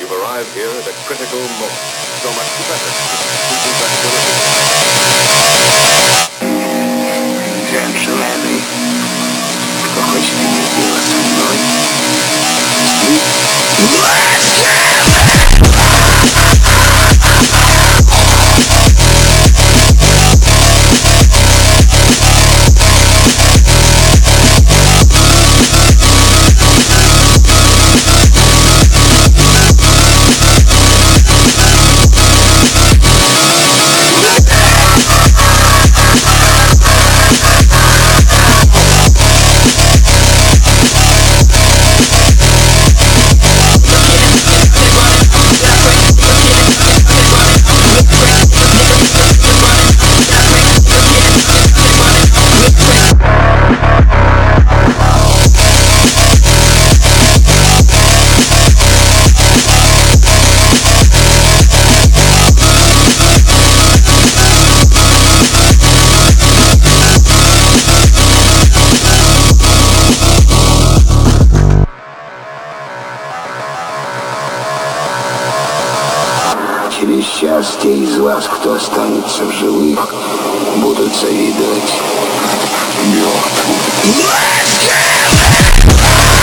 You've arrived here at a critical moment. So much the better. Джентльмены, кто хочет иметь дело со мной? Через час те из вас, кто останется в живых, будут завидовать мертвым.